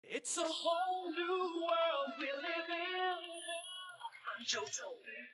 It's a whole new world we live in. I'm Johto.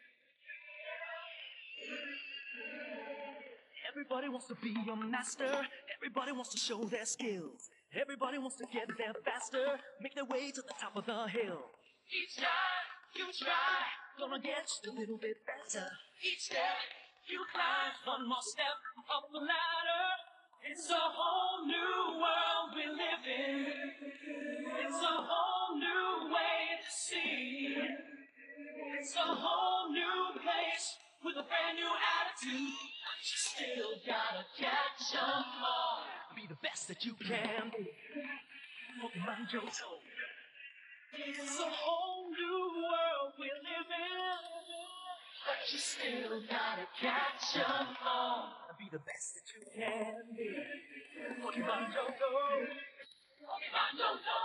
Everybody wants to be a master. Everybody wants to show their skills. Everybody wants to get there faster, make their way to the top of the hill. Each time you try, gonna get just a little bit better. Each step you climb, one more step up the ladder. It's a whole new world we live in. It's a whole new way to see. It's a whole new place with a brand new attitude. You still gotta catch 'em all. Be the best that you can be. Pokemon Johto. It's a whole new world we live in. But you still gotta catch 'em all. Be the best that you can be. Pokemon Johto. Pokemon Johto.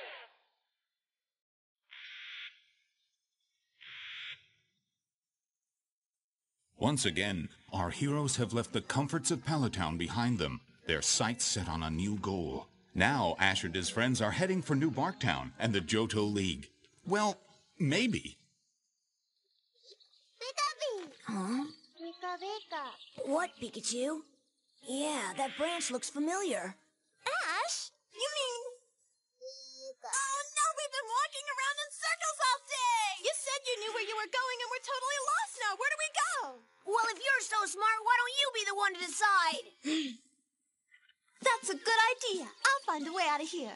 Once again, our heroes have left the comforts of Palatown behind them, their sights set on a new goal. Now, Ash and his friends are heading for New Barktown and the Johto League. Well, maybe. Huh? What, Pikachu? Yeah, that branch looks familiar. Ash? You mean... Oh no, we've been walking around in circles all day! You said you knew where you were going and we're totally lost now. Where do we go? Well, if you're so smart, why don't you be the one to decide? That's a good idea. I'll find a way out of here.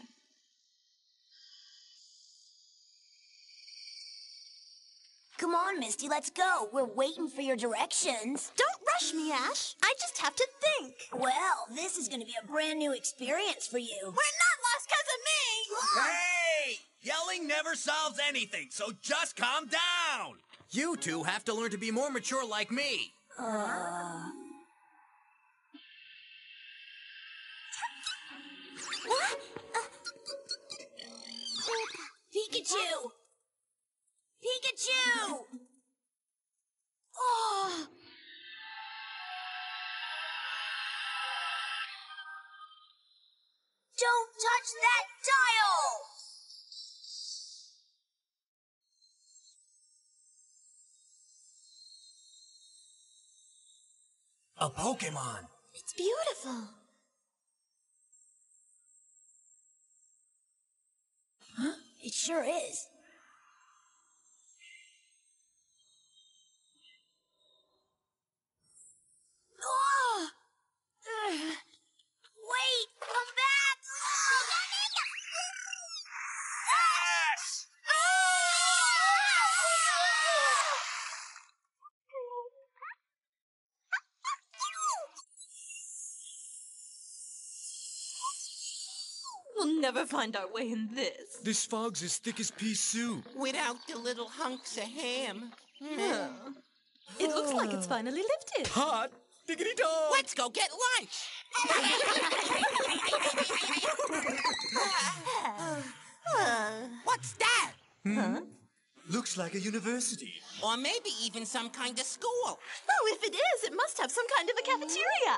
Come on, Misty, let's go. We're waiting for your directions. Don't rush me, Ash. I just have to think. Well, this is going to be a brand new experience for you. We're not lost because of me! Hey! Yelling never solves anything, so just calm down! You two have to learn to be more mature like me. What? Pikachu! Pikachu! Oh! Don't touch that dial! A Pokemon. It's beautiful. Huh? It sure is. Oh! Wait! Come back! Ash! We'll never find our way in this. This fog's as thick as pea soup. Without the little hunks of ham. It looks like it's finally lifted. Hot diggity dog! Let's go get lunch. What's that? Looks like a university. Or maybe even some kind of school. Oh, if it is, it must have some kind of a cafeteria.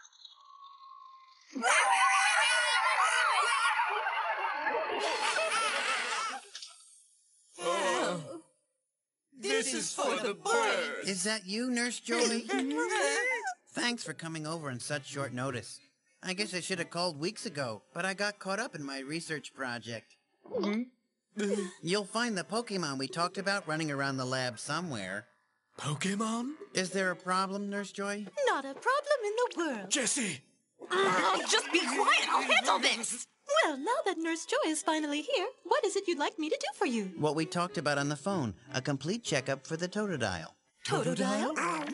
This is for the birds. Is that you, Nurse Joey? Thanks for coming over on such short notice. I guess I should have called weeks ago, but I got caught up in my research project. You'll find the Pokemon we talked about running around the lab somewhere. Pokemon? Is there a problem, Nurse Joy? Not a problem in the world. Jessie! Oh, just be quiet. I'll handle this. Well, now that Nurse Joy is finally here, what is it you'd like me to do for you? What we talked about on the phone, a complete checkup for the Totodile. Totodile?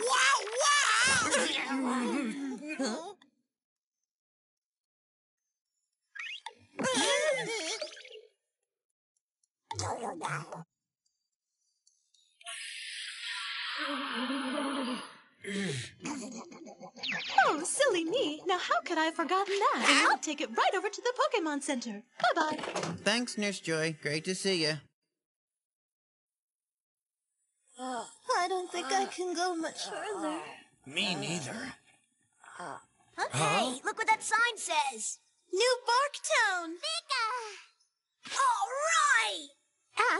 Oh, silly me. Now how could I have forgotten that? I'll take it right over to the Pokemon Center. Bye-bye. Thanks, Nurse Joy. Great to see you. I don't think I can go much further. Me neither. Hey, look what that sign says. New Barktown.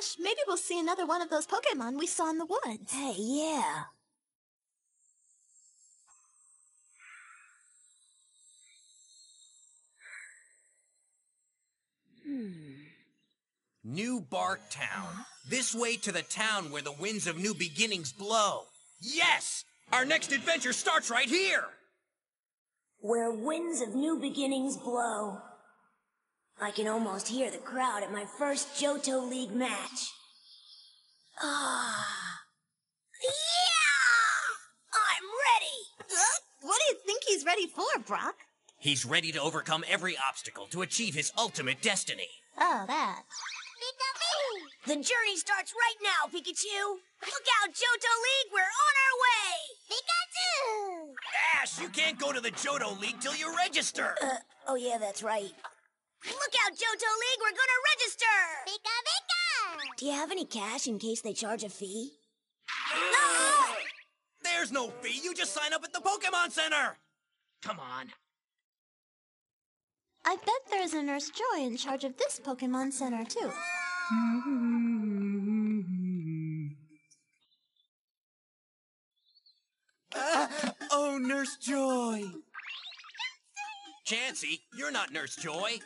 gosh, maybe we'll see another one of those Pokemon we saw in the woods. Hey, yeah. New Bark Town. This way to the town where the winds of new beginnings blow. Yes! Our next adventure starts right here! Where winds of new beginnings blow. I can almost hear the crowd at my first Johto League match. Ah. Yeah! I'm ready! Huh? What do you think he's ready for, Brock? He's ready to overcome every obstacle to achieve his ultimate destiny. Oh, that. The journey starts right now, Pikachu! Look out, Johto League, we're on our way! Pikachu! Ash, you can't go to the Johto League till you register! Oh yeah, that's right. Look out, Johto League, we're gonna register! Pika Pika! Do you have any cash in case they charge a fee? There's no fee, you just sign up at the Pokemon Center! Come on. I bet there's a Nurse Joy in charge of this Pokemon Center, too. Oh, Nurse Joy! Chansey, you're not Nurse Joy.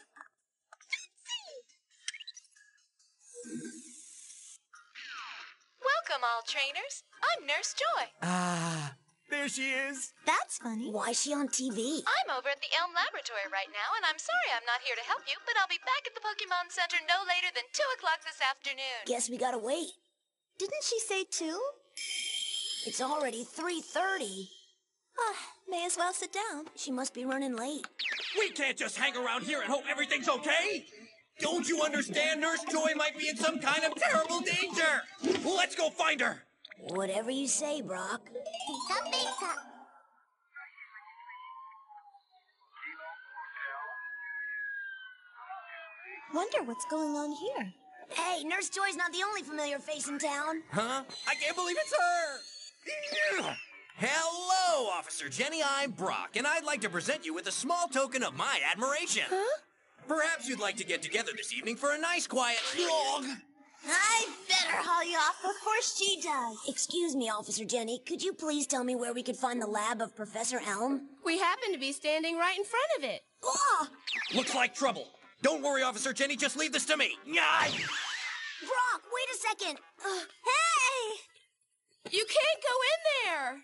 Welcome, all trainers. I'm Nurse Joy. Ah, there she is. That's funny. Why is she on TV? I'm over at the Elm Laboratory right now, and I'm sorry I'm not here to help you, but I'll be back at the Pokemon Center no later than 2 o'clock this afternoon. Guess we gotta wait. Didn't she say 2? It's already 3:30. May as well sit down. She must be running late. We can't just hang around here and hope everything's okay! Don't you understand? Nurse Joy might be in some kind of terrible danger! Let's go find her! Whatever you say, Brock. Pika Pika! Wonder what's going on here. Hey, Nurse Joy's not the only familiar face in town. Huh? I can't believe it's her! Hello, Officer Jenny. I'm Brock, and I'd like to present you with a small token of my admiration. Huh? Perhaps you'd like to get together this evening for a nice, quiet... I better haul you off before she does. Excuse me, Officer Jenny. Could you please tell me where we could find the lab of Professor Elm? We happen to be standing right in front of it. Ah! Looks like trouble. Don't worry, Officer Jenny. Just leave this to me. Brock, wait a second. Hey! You can't go in there.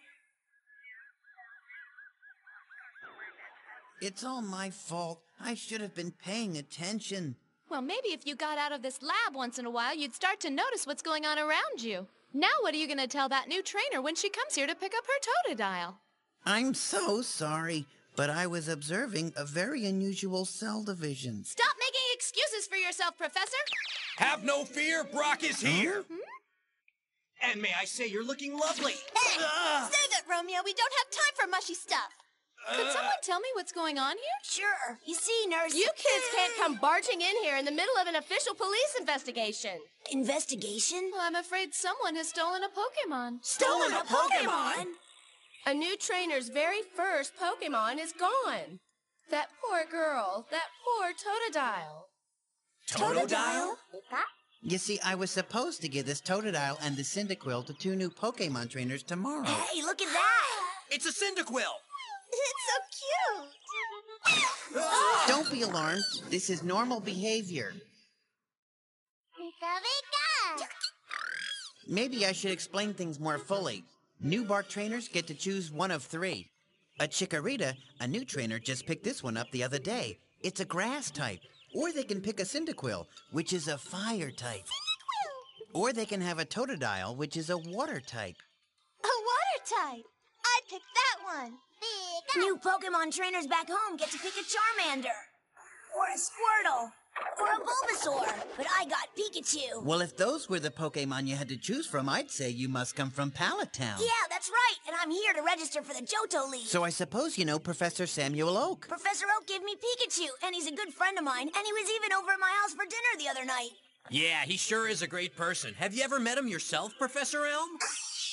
It's all my fault. I should have been paying attention. Well, maybe if you got out of this lab once in a while, you'd start to notice what's going on around you. Now what are you going to tell that new trainer when she comes here to pick up her Totodile? I'm so sorry, but I was observing a very unusual cell division. Stop making excuses for yourself, Professor. Have no fear. Brock is here. And may I say, you're looking lovely. Hey! Save it, Romeo. We don't have time for mushy stuff. Could someone tell me what's going on here? Sure. You see, Nurse... You kids can't come barging in here in the middle of an official police investigation. Investigation? Well, I'm afraid someone has stolen a Pokemon. Stolen a Pokemon? A new trainer's very first Pokemon is gone. That poor girl. That poor Totodile. Totodile? You see, I was supposed to give this Totodile and the Cyndaquil to 2 new Pokemon trainers tomorrow. Hey, look at that! It's a Cyndaquil. It's so cute. Don't be alarmed. This is normal behavior. Pika Pika! Maybe I should explain things more fully. New Bark trainers get to choose one of 3. A Chikorita, a new trainer, just picked this one up the other day. It's a grass type. Or they can pick a Cyndaquil, which is a fire type. Or they can have a Totodile, which is a water type. A water type. I'd pick that one. New Pokemon trainers back home get to pick a Charmander. Or a Squirtle. Or a Bulbasaur. But I got Pikachu. Well, if those were the Pokemon you had to choose from, I'd say you must come from Pallet Town. Yeah, that's right. And I'm here to register for the Johto League. So I suppose you know Professor Samuel Oak. Professor Oak gave me Pikachu, and he's a good friend of mine, and he was even over at my house for dinner the other night. Yeah, he sure is a great person. Have you ever met him yourself, Professor Elm?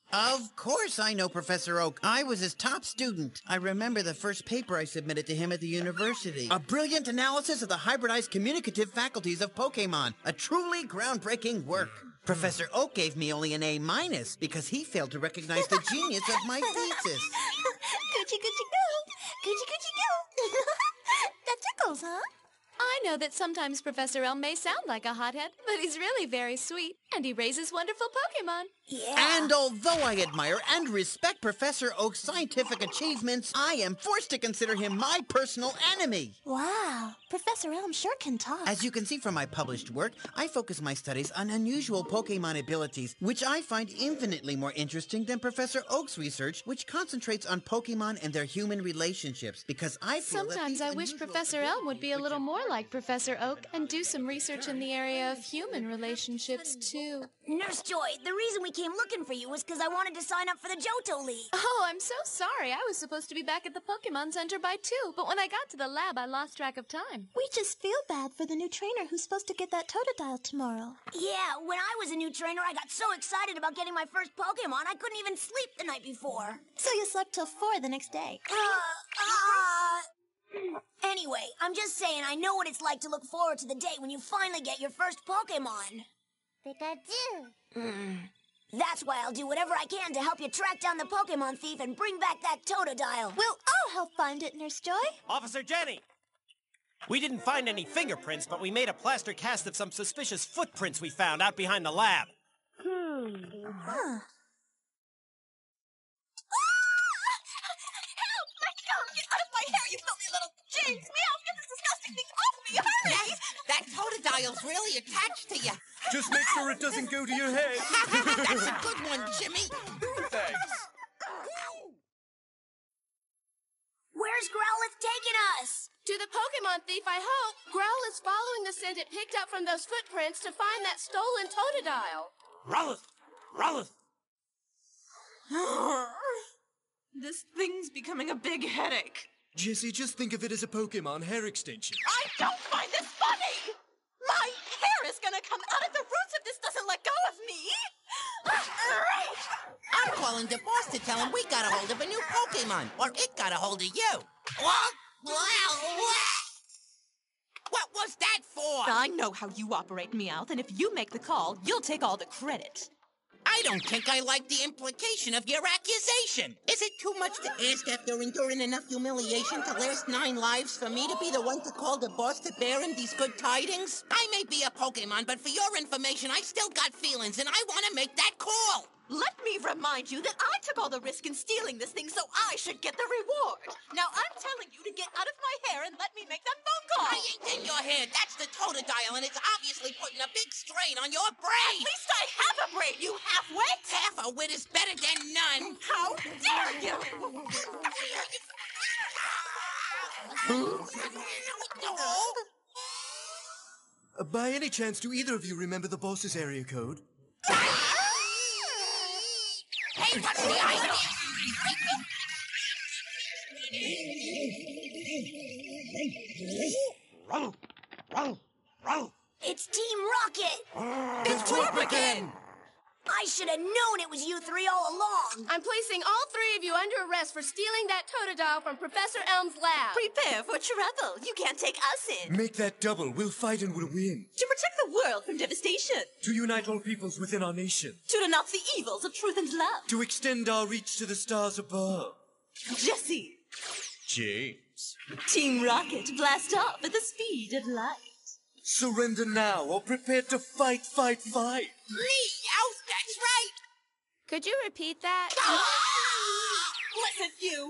Of course I know Professor Oak. I was his top student. I remember the first paper I submitted to him at the university. A brilliant analysis of the hybridized communicative faculties of Pokémon. A truly groundbreaking work. Professor Oak gave me only an A- because he failed to recognize the genius of my thesis. Coochie coochie go. Coochie coochie go. That tickles, huh? I know that sometimes Professor Elm may sound like a hothead, but he's really very sweet, and he raises wonderful Pokemon. Yeah. And although I admire and respect Professor Oak's scientific achievements, I am forced to consider him my personal enemy. Wow, Professor Elm sure can talk. As you can see from my published work, I focus my studies on unusual Pokemon abilities, which I find infinitely more interesting than Professor Oak's research, which concentrates on Pokemon and their human relationships, because I feel Sometimes I wish Professor Elm would be a little more like Professor Oak and do some research in the area of human relationships, too. Nurse Joy, the reason we came looking for you was because I wanted to sign up for the Johto League. Oh, I'm so sorry. I was supposed to be back at the Pokemon Center by 2, but when I got to the lab, I lost track of time. We just feel bad for the new trainer who's supposed to get that Totodile tomorrow. Yeah, when I was a new trainer, I got so excited about getting my first Pokemon, I couldn't even sleep the night before. So you slept till 4 the next day. Anyway, I'm just saying I know what it's like to look forward to the day when you finally get your first Pokemon. Pikachu. That's why I'll do whatever I can to help you track down the Pokemon thief and bring back that Totodile. We'll all help find it, Nurse Joy. Officer Jenny! We didn't find any fingerprints, but we made a plaster cast of some suspicious footprints we found out behind the lab. Huh. Help! Let go! Get out of my hair, you filthy little James! Meow! Get this disgusting thing off me! Hurry! That Totodile's really attached to you. Just make sure it doesn't go to your head. That's a good one, Jimmy. Thanks. Where's Growlithe taking us? To the Pokemon thief, I hope. Growl is following the scent it picked up from those footprints to find that stolen Totodile. Growlithe! Growlithe! This thing's becoming a big headache. Jessie, just think of it as a Pokemon hair extension. I don't find this funny! My hair is gonna come out of the roots if this doesn't let go of me! I'm calling the boss to tell him we got a hold of a new Pokemon, or it got a hold of you. What? What was that for? I know how you operate, Meowth, and if you make the call, you'll take all the credit. I don't think I like the implication of your accusation. Is it too much to ask after enduring enough humiliation to last 9 lives for me to be the one to call the boss to bear him these good tidings? I may be a Pokemon, but for your information, I still got feelings, and I want to make that call. Let me remind you that I took all the risk in stealing this thing, so I should get the reward. Now I'm telling you to get out of my hair and let me make that phone call. I ain't in your hair. That's the Totodile, and it's obviously putting a big strain on your brain. At least I have a brain, you half-wit. Half a wit is better than none. How dare you! By any chance, do either of you remember the boss's area code? Hey, what's the idea? It's Team Rocket! It's Twerp again! I should have known it was you three all along! I'm placing all 3 of you under arrest for stealing that Totodile from Professor Elm's lab. Prepare for trouble. You can't take us in. Make that double. We'll fight and we'll win. To protect the world from devastation. To unite all peoples within our nation. To denounce the evils of truth and love. To extend our reach to the stars above. Jesse. James. Team Rocket, blast off at the speed of light. Surrender now or prepare to fight, fight, fight. Meow, that's right. Could you repeat that? Listen, you.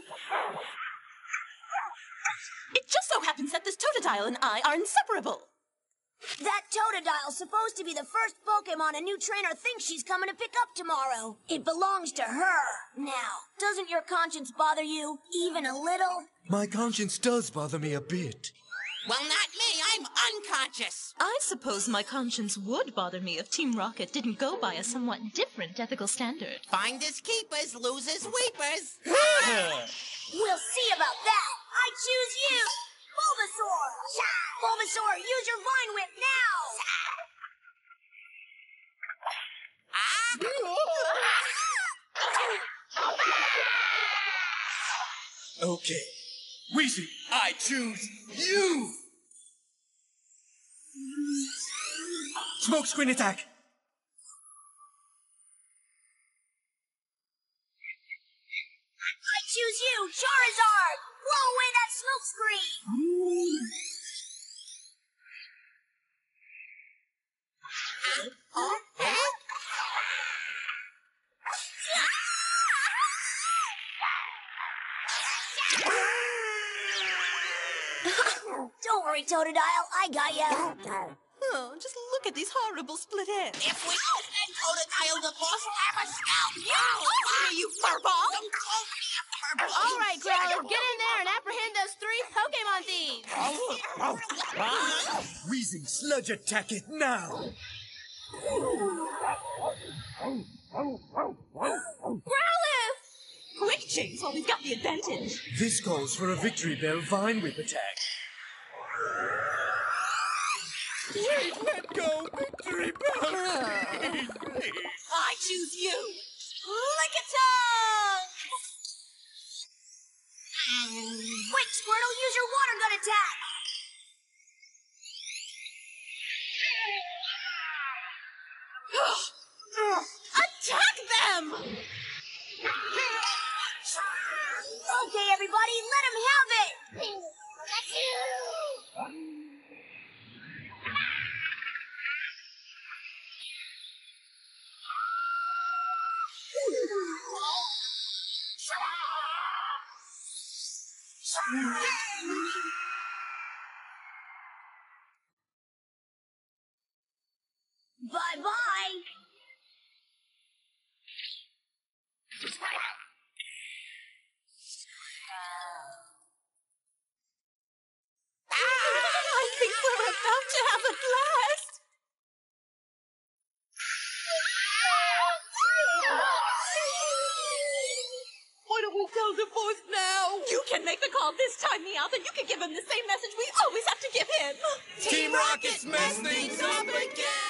It just so happens that this Totodile and I are inseparable. That Totodile's supposed to be the first Pokemon a new trainer thinks she's coming to pick up tomorrow. It belongs to her. Now, doesn't your conscience bother you, even a little? My conscience does bother me a bit. Well, not me. I'm unconscious. I suppose my conscience would bother me if Team Rocket didn't go by a somewhat different ethical standard. Finders keepers, losers weepers. We'll see about that. I choose you. Bulbasaur. Bulbasaur, use your Vine Whip now. Okay. Weezy, I choose you! Smoke screen attack! I choose you, Charizard! Blow away that smoke screen! Don't worry, Totodile, I got ya. Oh, just look at these horrible split ends. If we don't make Totodile the boss, I'm a scalp you! Over me, you furball! Don't call me a furball! All right, Growlithe, get in there and apprehend those 3 Pokemon thieves! Weezy, sludge attack it now! Growlithe! Quick, Chainsaw, we've got the advantage. This calls for a Victory Bell Vine Whip attack. Wait, let go! Victory Bell! Please, please! I choose you! Lick-a-tongue! Quick, Squirtle, use your water gun attack! Attack them! Okay, everybody, let him have it! Bye-bye! I think we're about to have a blast! Why don't we tell the boss now? You can make the call this time, Meowth, and you can give him the same message we always have to give him. Team Rocket's mess things up again!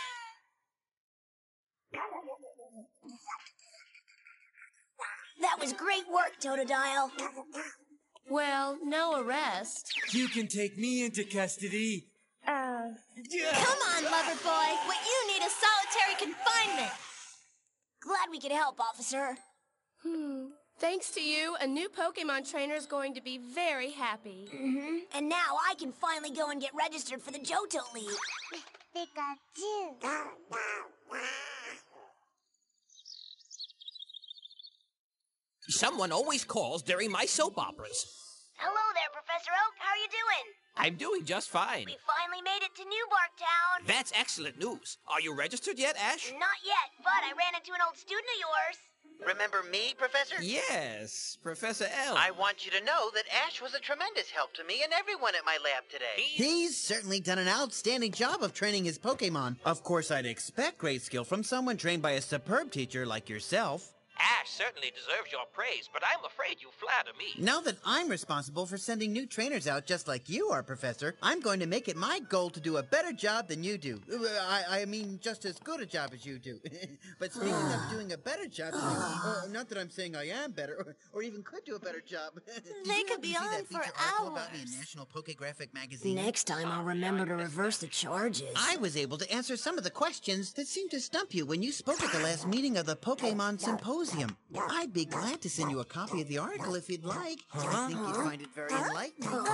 That was great work, Totodile. Well, no arrest. You can take me into custody. Come on, lover boy. What you need is solitary confinement. Glad we could help, officer. Thanks to you, a new Pokemon trainer is going to be very happy. And now I can finally go and get registered for the Johto League. Someone always calls during my soap operas. Hello there, Professor Oak. How are you doing? I'm doing just fine. We finally made it to New Bark Town. That's excellent news. Are you registered yet, Ash? Not yet, but I ran into an old student of yours. Remember me, Professor? Yes, Professor L. I want you to know that Ash was a tremendous help to me and everyone at my lab today. He's certainly done an outstanding job of training his Pokemon. Of course, I'd expect great skill from someone trained by a superb teacher like yourself. Ash certainly deserves your praise, but I'm afraid you flatter me. Now that I'm responsible for sending new trainers out just like you are, Professor, I'm going to make it my goal to do a better job than you do. I mean, just as good a job as you do. But speaking of doing a better job, not that I'm saying I am better, or even could do a better job. They could be on for about me in hours. National Pokographic Magazine? Next time I'll remember to reverse the charges. I was able to answer some of the questions that seemed to stump you when you spoke at the last meeting of the Pokemon Symposium. I'd be glad to send you a copy of the article if you'd like. I think you'd find it very enlightening.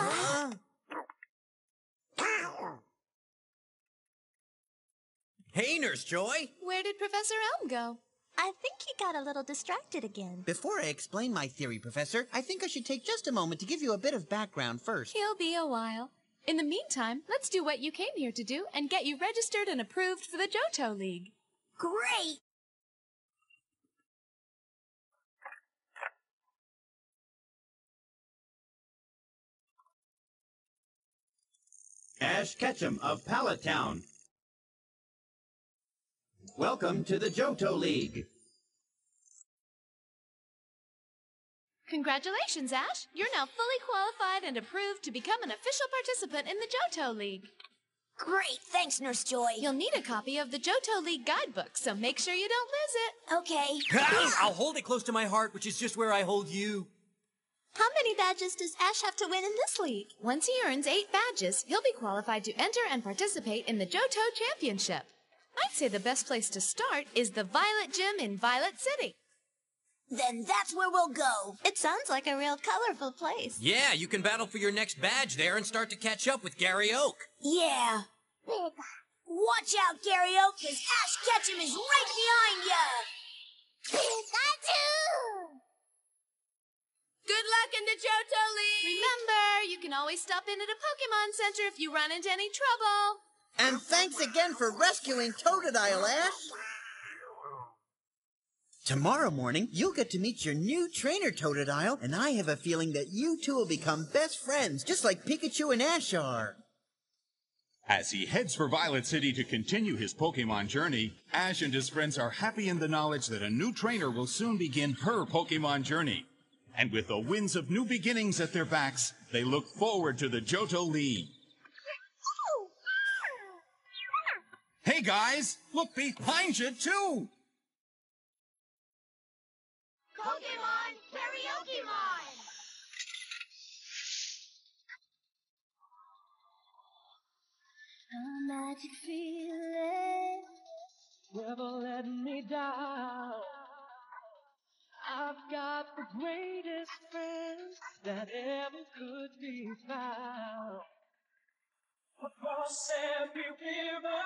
Hey, Nurse Joy. Where did Professor Elm go? I think he got a little distracted again. Before I explain my theory, Professor, I think I should take just a moment to give you a bit of background first. He'll be a while. In the meantime, let's do what you came here to do and get you registered and approved for the Johto League. Great! Ash Ketchum of Pallet Town. Welcome to the Johto League. Congratulations, Ash. You're now fully qualified and approved to become an official participant in the Johto League. Great, thanks, Nurse Joy. You'll need a copy of the Johto League guidebook, so make sure you don't lose it. Okay. I'll hold it close to my heart, which is just where I hold you. How many badges does Ash have to win in this league? Once he earns 8 badges, he'll be qualified to enter and participate in the Johto Championship. I'd say the best place to start is the Violet Gym in Violet City. Then that's where we'll go. It sounds like a real colorful place. Yeah, you can battle for your next badge there and start to catch up with Gary Oak. Yeah. Watch out, Gary Oak, 'cause Ash Ketchum is right behind ya! Pikachu! Good luck in the Johto League! Remember, you can always stop in at a Pokemon Center if you run into any trouble. And thanks again for rescuing Totodile, Ash. Tomorrow morning, you'll get to meet your new trainer, Totodile, and I have a feeling that you two will become best friends, just like Pikachu and Ash are. As he heads for Violet City to continue his Pokemon journey, Ash and his friends are happy in the knowledge that a new trainer will soon begin her Pokemon journey. And with the winds of new beginnings at their backs, they look forward to the Johto League. Hey guys, look behind you too! Pokemon Karaoke-mon! A magic feeling never let me down. I've got the greatest friends that ever could be found. Across every river,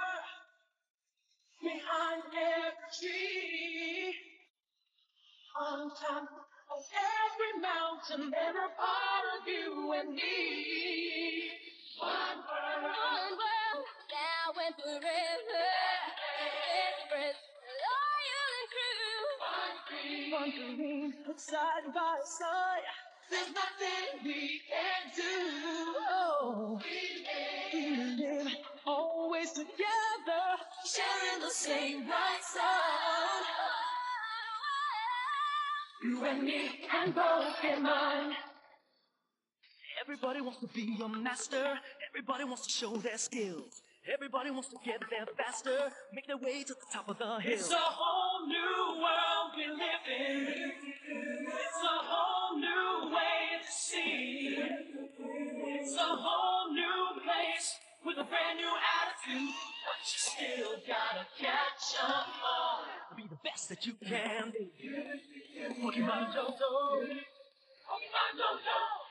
behind every tree, on top of every mountain, there are part of you and me. One world, now and forever. Friends, loyal and true. One dream, side by side. There's nothing we can't do. Oh, we live always together, sharing the same bright sun. You and me and Pokemon. Everybody wants to be a master. Everybody wants to show their skills. Everybody wants to get there faster, make their way to the top of the hill. It's a whole new world we live in. It's a whole new way to see. It's a whole new place with a brand new attitude. But you still gotta catch 'em all. Be the best that you can be. Pokemon Johto. Pokemon Johto.